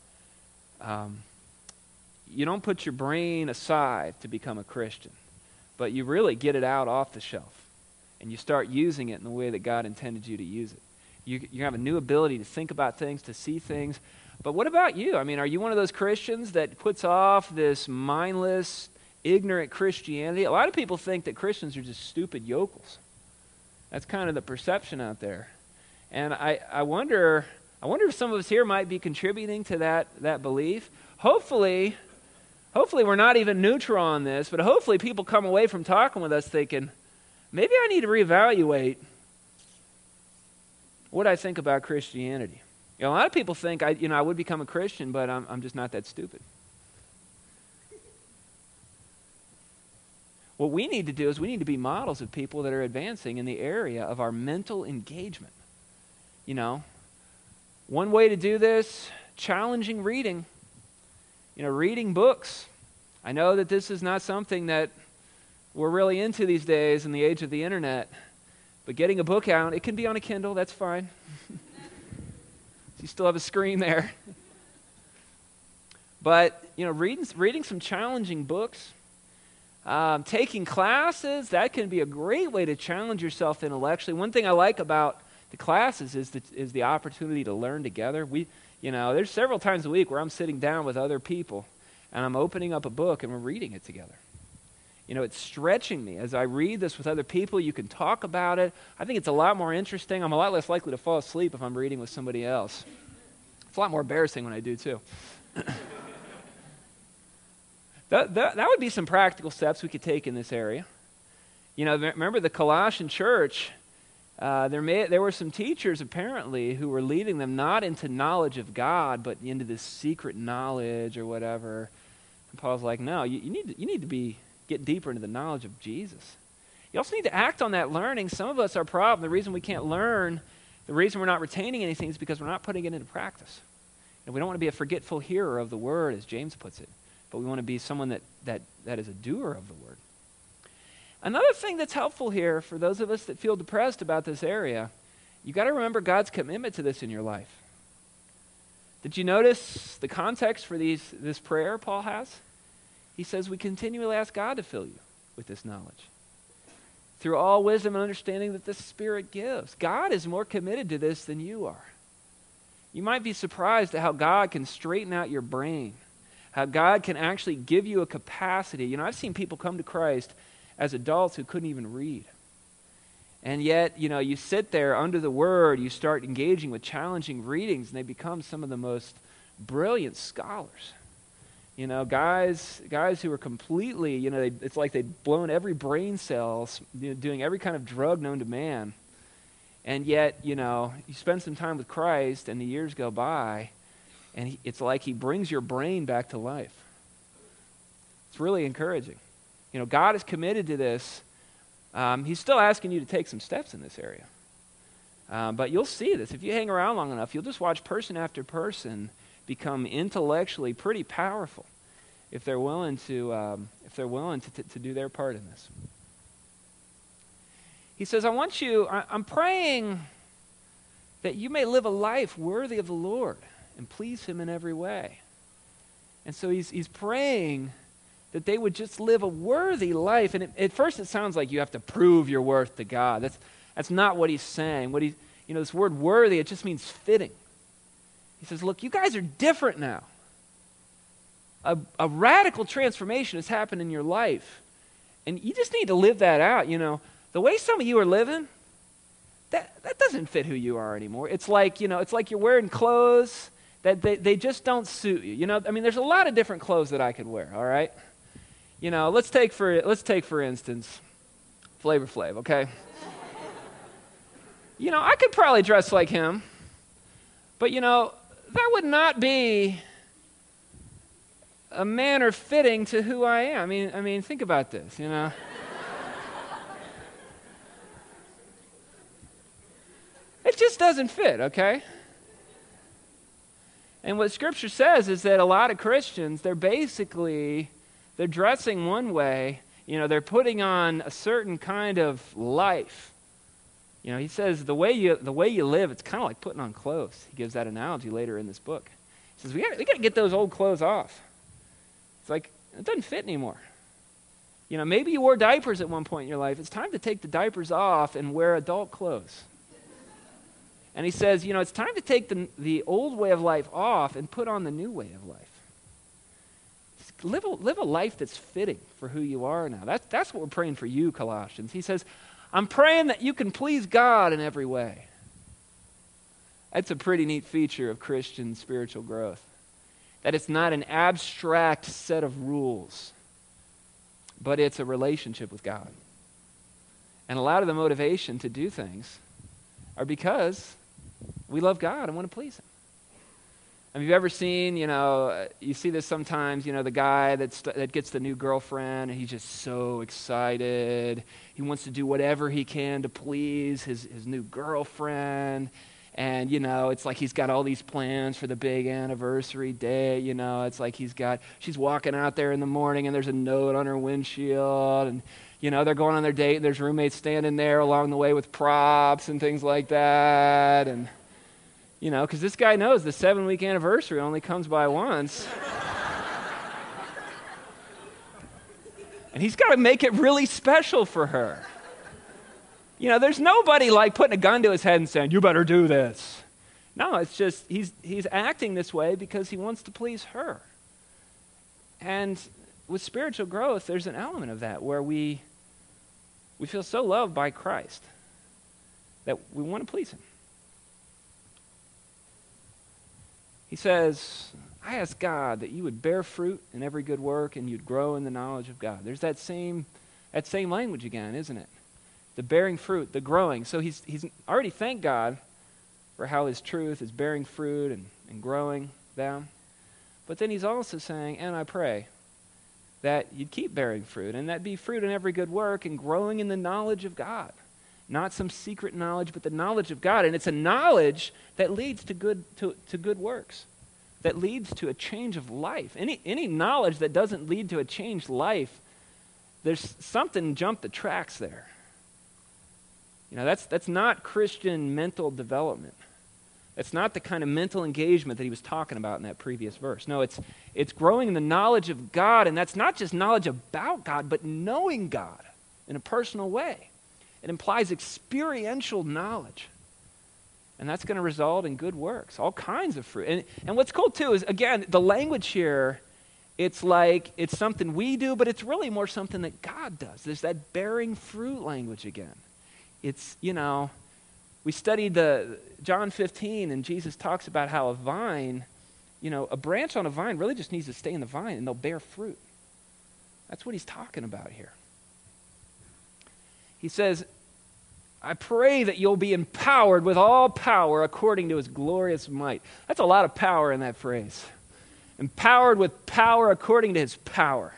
you don't put your brain aside to become a Christian, but you really get it out off the shelf, and you start using it in the way that God intended you to use it. You have a new ability to think about things, to see things. But what about you? I mean, are you one of those Christians that puts off this mindless, ignorant Christianity? A lot of people think that Christians are just stupid yokels. That's kind of the perception out there. And I wonder if some of us here might be contributing to that belief. Hopefully we're not even neutral on this, but hopefully people come away from talking with us thinking, maybe I need to reevaluate what I think about Christianity. A lot of people think I would become a Christian, but I'm just not that stupid. What we need to do is we need to be models of people that are advancing in the area of our mental engagement. One way to do this, challenging reading. Reading books. I know that this is not something that we're really into these days in the age of the internet, but getting a book out, it can be on a Kindle, that's fine. You still have a screen there. But, reading some challenging books, taking classes, that can be a great way to challenge yourself intellectually. One thing I like about the classes is the opportunity to learn together. There's several times a week where I'm sitting down with other people and I'm opening up a book and we're reading it together. It's stretching me. As I read this with other people, you can talk about it. I think it's a lot more interesting. I'm a lot less likely to fall asleep if I'm reading with somebody else. It's a lot more embarrassing when I do too. That would be some practical steps we could take in this area. Remember the Colossian church, there were some teachers apparently who were leading them not into knowledge of God, but into this secret knowledge or whatever. And Paul's like, no, you need to get deeper into the knowledge of Jesus. You also need to act on that learning. Some of us, our problem, the reason we can't learn, the reason we're not retaining anything is because we're not putting it into practice. And we don't want to be a forgetful hearer of the word, as James puts it, but we want to be someone that is a doer of the word. Another thing that's helpful here for those of us that feel depressed about this area, you got to remember God's commitment to this in your life. Did you notice the context for this prayer Paul has? He says we continually ask God to fill you with this knowledge. Through all wisdom and understanding that the Spirit gives. God is more committed to this than you are. You might be surprised at how God can straighten out your brain, how God can actually give you a capacity. I've seen people come to Christ as adults who couldn't even read. And yet, you sit there under the Word, you start engaging with challenging readings, and they become some of the most brilliant scholars. Guys who are completely, it's like they've blown every brain cell, doing every kind of drug known to man. And yet, you spend some time with Christ, and the years go by, and it's like He brings your brain back to life. It's really encouraging. God is committed to this. He's still asking you to take some steps in this area. But you'll see this. If you hang around long enough, you'll just watch person after person become intellectually pretty powerful if they're willing to do their part in this. He says, I'm praying that you may live a life worthy of the Lord and please Him in every way. And so he's praying that they would just live a worthy life. And at first it sounds like you have to prove your worth to God. That's not what he's saying. This word worthy, it just means fitting. He says, look, you guys are different now. A radical transformation has happened in your life. And you just need to live that out. The way some of you are living, that doesn't fit who you are anymore. It's like you're wearing clothes that they just don't suit you. There's a lot of different clothes that I could wear, all right? Let's take for instance Flavor Flav, okay? I could probably dress like him, but that would not be a manner fitting to who I am. I mean, think about this, It just doesn't fit, okay? And what Scripture says is that a lot of Christians, they're dressing one way, they're putting on a certain kind of life. He says the way you live, it's kind of like putting on clothes. He gives that analogy later in this book. He says, we got to get those old clothes off. It's like, it doesn't fit anymore. Maybe you wore diapers at one point in your life. It's time to take the diapers off and wear adult clothes. And he says, it's time to take the old way of life off and put on the new way of life. Live a life that's fitting for who you are now. That's what we're praying for you, Colossians. He says, I'm praying that you can please God in every way. That's a pretty neat feature of Christian spiritual growth. That it's not an abstract set of rules, but it's a relationship with God. And a lot of the motivation to do things are because we love God and want to please Him. Have you ever seen, you see this sometimes, the guy that gets the new girlfriend, and he's just so excited. He wants to do whatever he can to please his new girlfriend. And, it's like he's got all these plans for the big anniversary day. It's like she's walking out there in the morning and there's a note on her windshield. And, they're going on their date and there's roommates standing there along the way with props and things like that. And, because this guy knows the 7-week anniversary only comes by once. And he's got to make it really special for her. There's nobody like putting a gun to his head and saying, you better do this. No, it's just he's acting this way because he wants to please her. And with spiritual growth, there's an element of that where we feel so loved by Christ that we want to please Him. He says, I ask God that you would bear fruit in every good work and you'd grow in the knowledge of God. There's that same language again, isn't it? The bearing fruit, the growing. So he's already thanked God for how His truth is bearing fruit and growing them. But then he's also saying, and I pray that you'd keep bearing fruit, and that be fruit in every good work and growing in the knowledge of God. Not some secret knowledge, but the knowledge of God. And it's a knowledge that leads to good works, that leads to a change of life. Any knowledge that doesn't lead to a changed life, there's something jumped the tracks there. That's not Christian mental development. That's not the kind of mental engagement that he was talking about in that previous verse. No, it's growing in the knowledge of God, and that's not just knowledge about God, but knowing God in a personal way. It implies experiential knowledge. And that's going to result in good works, all kinds of fruit. And what's cool too is, again, the language here, it's like it's something we do, but it's really more something that God does. There's that bearing fruit language again. It's, we studied John 15, and Jesus talks about how a vine, a branch on a vine really just needs to stay in the vine and they'll bear fruit. That's what he's talking about here. He says, I pray that you'll be empowered with all power according to His glorious might. That's a lot of power in that phrase. Empowered with power according to His power.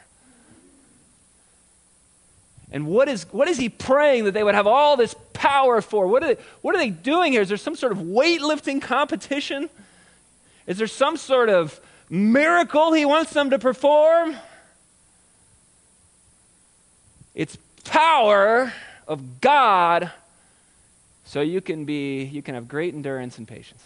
And what is he praying that they would have all this power for? What are they doing here? Is there some sort of weightlifting competition? Is there some sort of miracle he wants them to perform? It's power of God, so you can have great endurance and patience.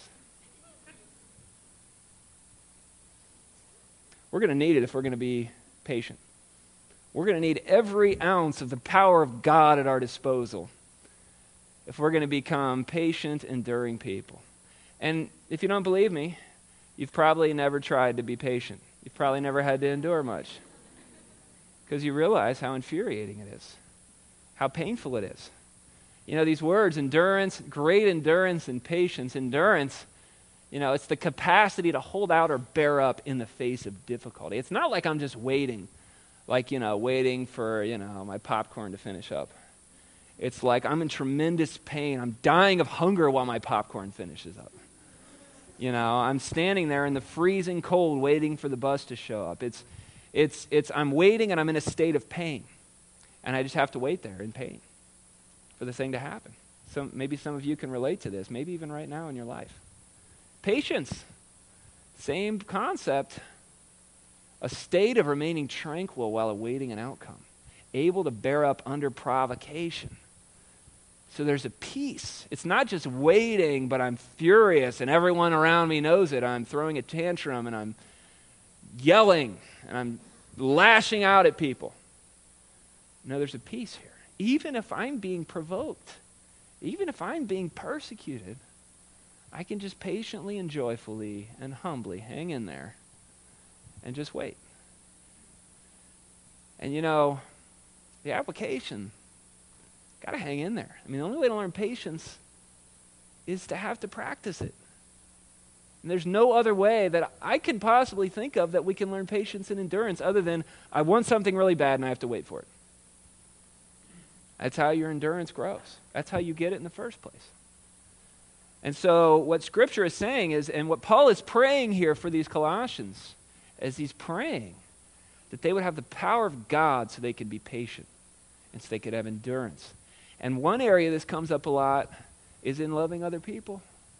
We're going to need it if we're going to be patient. We're going to need every ounce of the power of God at our disposal if we're going to become patient, enduring people. And if you don't believe me, you've probably never tried to be patient. You've probably never had to endure much. Because you realize how infuriating it is, how painful it is. You know, these words, endurance, great endurance and patience. Endurance, you know, it's the capacity to hold out or bear up in the face of difficulty. It's not like I'm just waiting, like, you know, waiting for, you know, my popcorn to finish up. It's like I'm in tremendous pain. I'm dying of hunger while my popcorn finishes up. You know, I'm standing there in the freezing cold waiting for the bus to show up. I'm waiting and I'm in a state of pain. And I just have to wait there in pain for the thing to happen. So maybe some of you can relate to this, maybe even right now in your life. Patience, same concept. A state of remaining tranquil while awaiting an outcome, able to bear up under provocation. So there's a peace. It's not just waiting, but I'm furious and everyone around me knows it. I'm throwing a tantrum and I'm yelling and I'm lashing out at people. No, there's a peace here. Even if I'm being provoked, even if I'm being persecuted, I can just patiently and joyfully and humbly hang in there and just wait. And you know, the application, got to hang in there. I mean, the only way to learn patience is to have to practice it. And there's no other way that I can possibly think of that we can learn patience and endurance other than I want something really bad and I have to wait for it. That's how your endurance grows. That's how you get it in the first place. And so what Scripture is saying is, and what Paul is praying here for these Colossians, as he's praying, that they would have the power of God so they could be patient and so they could have endurance. And one area this comes up a lot is in loving other people.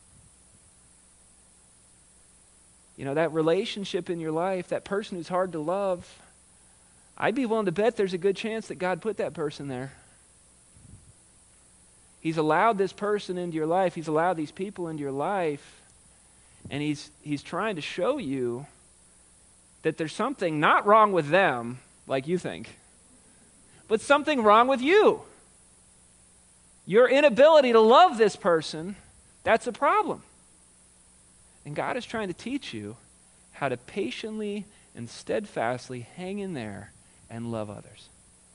You know, that relationship in your life, that person who's hard to love, I'd be willing to bet there's a good chance that God put that person there. He's allowed this person into your life. He's allowed these people into your life. And he's trying to show you that there's something not wrong with them, like you think, but something wrong with you. Your inability to love this person, that's a problem. And God is trying to teach you how to patiently and steadfastly hang in there and love others.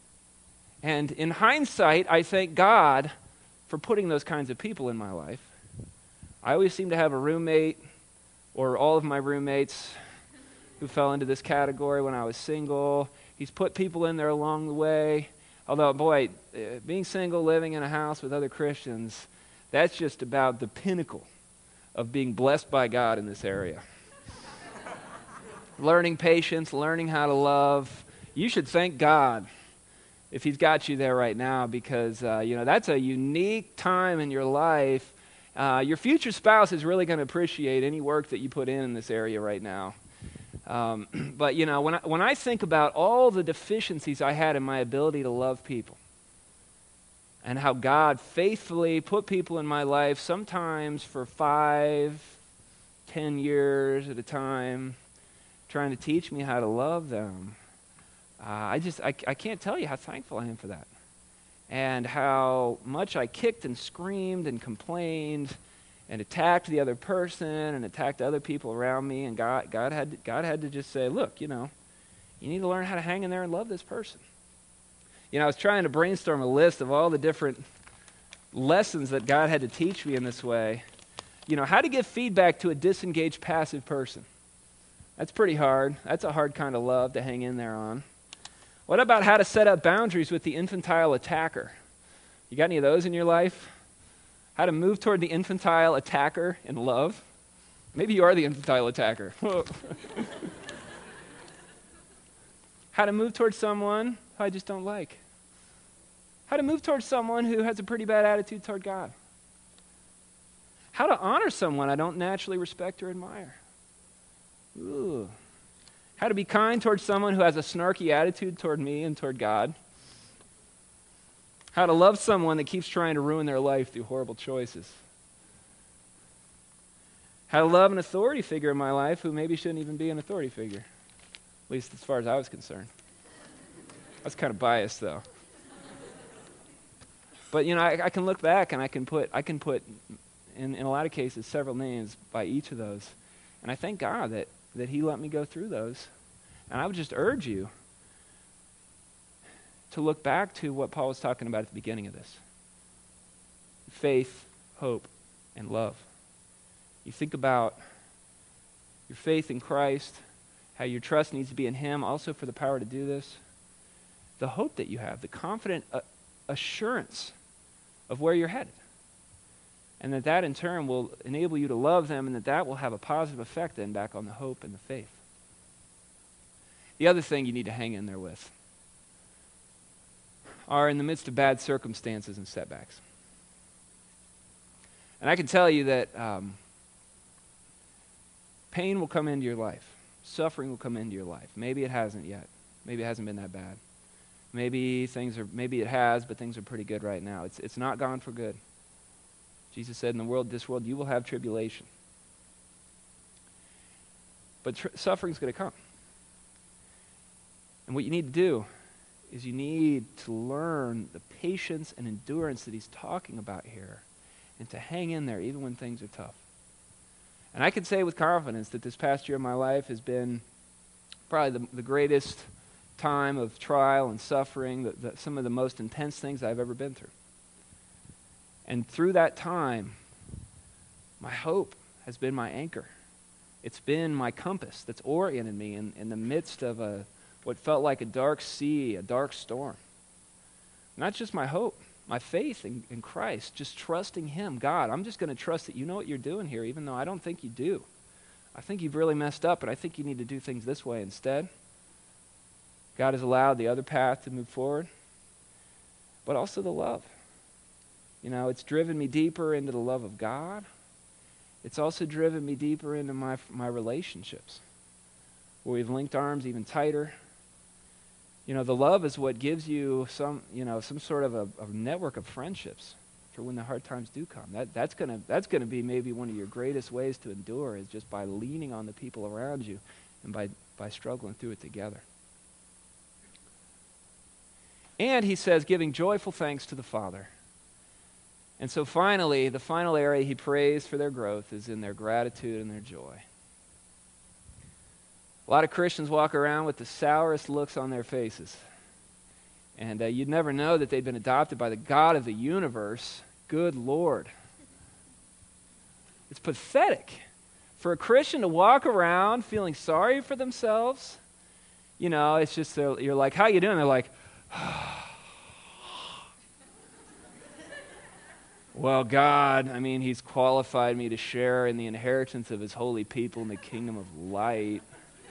And in hindsight, I thank God for putting those kinds of people in my life. I always seem to have a roommate or all of my roommates who fell into this category when I was single. He's put people in there along the way. Although, boy, being single, living in a house with other Christians, that's just about the pinnacle of being blessed by God in this area. Learning patience, learning how to love. You should thank God if he's got you there right now because, that's a unique time in your life. Your future spouse is really going to appreciate any work that you put in this area right now. But, when I think about all the deficiencies I had in my ability to love people and how God faithfully put people in my life, sometimes for 5, 10 years at a time, trying to teach me how to love them, I can't tell you how thankful I am for that. And how much I kicked and screamed and complained and attacked the other person and attacked other people around me. And God had to just say, look, you need to learn how to hang in there and love this person. I was trying to brainstorm a list of all the different lessons that God had to teach me in this way. How to give feedback to a disengaged, passive person. That's pretty hard. That's a hard kind of love to hang in there on. What about how to set up boundaries with the infantile attacker? You got any of those in your life? How to move toward the infantile attacker in love? Maybe you are the infantile attacker. How to move towards someone who I just don't like. How to move towards someone who has a pretty bad attitude toward God. How to honor someone I don't naturally respect or admire. Ooh. How to be kind towards someone who has a snarky attitude toward me and toward God. How to love someone that keeps trying to ruin their life through horrible choices. How to love an authority figure in my life who maybe shouldn't even be an authority figure. At least as far as I was concerned. I was kind of biased though. But I can look back and I can put in a lot of cases several names by each of those. And I thank God that he let me go through those. And I would just urge you to look back to what Paul was talking about at the beginning of this. Faith, hope, and love. You think about your faith in Christ, how your trust needs to be in him, also for the power to do this. The hope that you have, the confident assurance of where you're headed. And that in turn will enable you to love them, and that will have a positive effect then back on the hope and the faith. The other thing you need to hang in there with are in the midst of bad circumstances and setbacks. And I can tell you that pain will come into your life. Suffering will come into your life. Maybe it hasn't yet. Maybe it hasn't been that bad. Maybe it has, but things are pretty good right now. It's not gone for good. Jesus said, in this world, you will have tribulation. But suffering's going to come. And what you need to do is you need to learn the patience and endurance that he's talking about here, and to hang in there even when things are tough. And I can say with confidence that this past year of my life has been probably the greatest time of trial and suffering, some of the most intense things I've ever been through. And through that time, my hope has been my anchor. It's been my compass that's oriented me in the midst of what felt like a dark sea, a dark storm. Not just my hope, my faith in Christ, just trusting him. God, I'm just going to trust that you know what you're doing here, even though I don't think you do. I think you've really messed up, and I think you need to do things this way instead. God has allowed the other path to move forward, but also the love. It's driven me deeper into the love of God. It's also driven me deeper into my relationships, where we've linked arms even tighter. The love is what gives you some sort of a network of friendships for when the hard times do come. That's gonna be maybe one of your greatest ways to endure, is just by leaning on the people around you and by struggling through it together. And he says, giving joyful thanks to the Father. And so finally, the final area he prays for their growth is in their gratitude and their joy. A lot of Christians walk around with the sourest looks on their faces. And you'd never know that they'd been adopted by the God of the universe. Good Lord. It's pathetic for a Christian to walk around feeling sorry for themselves. It's just, you're like, how you doing? They're like, well, God, he's qualified me to share in the inheritance of his holy people in the kingdom of light.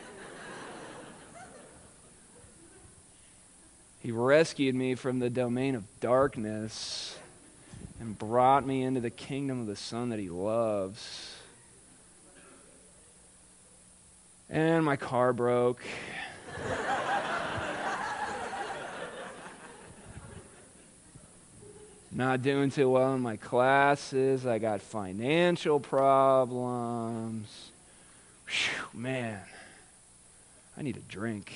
He rescued me from the domain of darkness and brought me into the kingdom of the Son that he loves. And my car broke. Not doing too well in my classes. I got financial problems. Whew, man, I need a drink.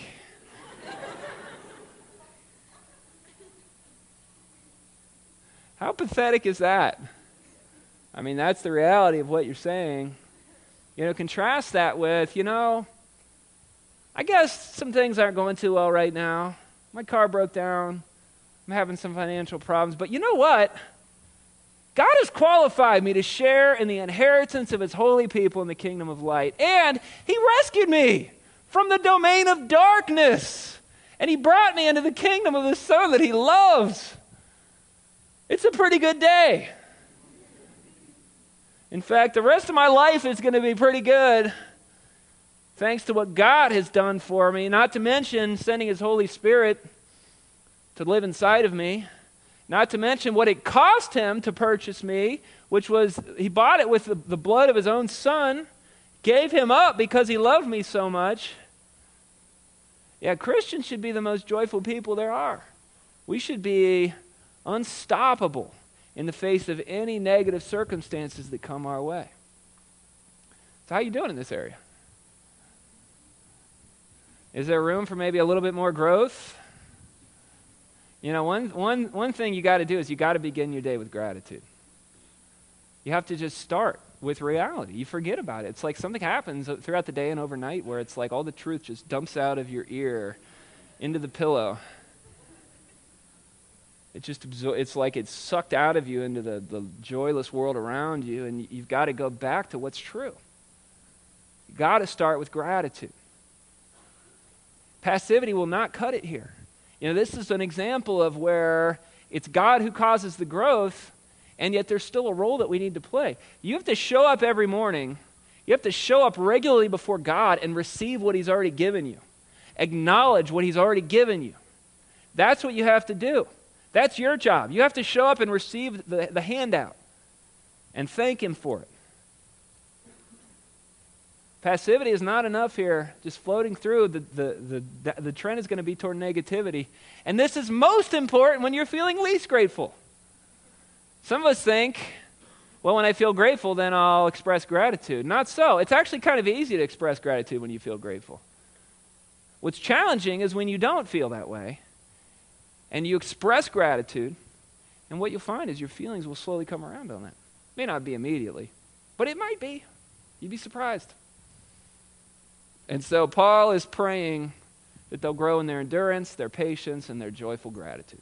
How pathetic is that? That's the reality of what you're saying. Contrast that with, I guess some things aren't going too well right now. My car broke down. I'm having some financial problems. But you know what? God has qualified me to share in the inheritance of his holy people in the kingdom of light. And he rescued me from the domain of darkness. And he brought me into the kingdom of the Son that he loves. It's a pretty good day. In fact, the rest of my life is going to be pretty good, thanks to what God has done for me, not to mention sending his Holy Spirit to live inside of me, not to mention what it cost him to purchase me, which was, he bought it with the blood of his own Son, gave him up because he loved me so much. Yeah, Christians should be the most joyful people there are. We should be unstoppable in the face of any negative circumstances that come our way. So how are you doing in this area? Is there room for maybe a little bit more growth? One thing you got to do is you got to begin your day with gratitude. You have to just start with reality. You forget about it. It's like something happens throughout the day and overnight where it's like all the truth just dumps out of your ear into the pillow. It's like it's sucked out of you into the joyless world around you, and you've got to go back to what's true. You've got to start with gratitude. Passivity will not cut it here. This is an example of where it's God who causes the growth, and yet there's still a role that we need to play. You have to show up every morning. You have to show up regularly before God and receive what He's already given you. Acknowledge what He's already given you. That's what you have to do. That's your job. You have to show up and receive the handout and thank Him for it. Passivity is not enough here, just floating through. The trend is going to be toward negativity. And this is most important when you're feeling least grateful. Some of us think, well, when I feel grateful, then I'll express gratitude. Not so. It's actually kind of easy to express gratitude when you feel grateful. What's challenging is when you don't feel that way, and you express gratitude, and what you'll find is your feelings will slowly come around on that. May not be immediately, but it might be. You'd be surprised. And so Paul is praying that they'll grow in their endurance, their patience, and their joyful gratitude.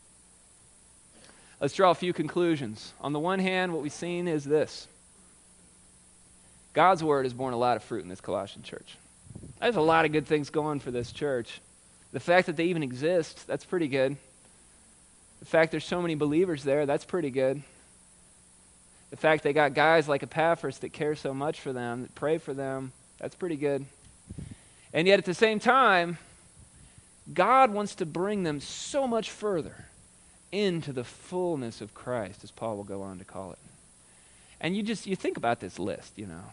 Let's draw a few conclusions. On the one hand, what we've seen is this. God's word has borne a lot of fruit in this Colossian church. There's a lot of good things going for this church. The fact that they even exist, that's pretty good. The fact there's so many believers there, that's pretty good. The fact they got guys like Epaphras that care so much for them, that pray for them, that's pretty good. And yet at the same time, God wants to bring them so much further into the fullness of Christ, as Paul will go on to call it. And you think about this list,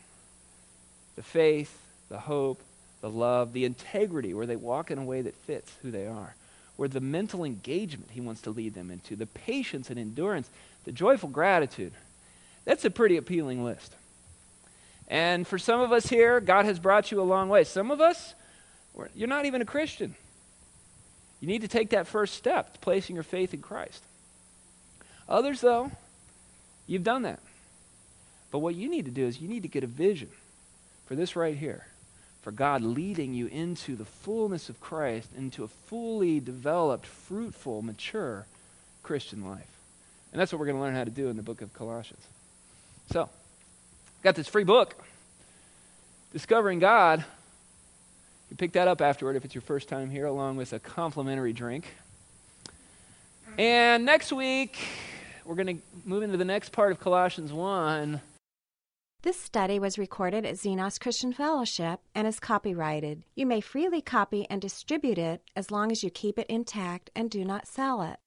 the faith, the hope, the love, the integrity, where they walk in a way that fits who they are, where the mental engagement He wants to lead them into, the patience and endurance, the joyful gratitude. That's a pretty appealing list. And for some of us here, God has brought you a long way. Some of us, you're not even a Christian. You need to take that first step, placing your faith in Christ. Others, though, you've done that. But what you need to do is you need to get a vision for this right here, for God leading you into the fullness of Christ, into a fully developed, fruitful, mature Christian life. And that's what we're going to learn how to do in the book of Colossians. So, got this free book, Discovering God. You can pick that up afterward if it's your first time here, along with a complimentary drink. And next week, we're going to move into the next part of Colossians 1. This study was recorded at Xenos Christian Fellowship and is copyrighted. You may freely copy and distribute it as long as you keep it intact and do not sell it.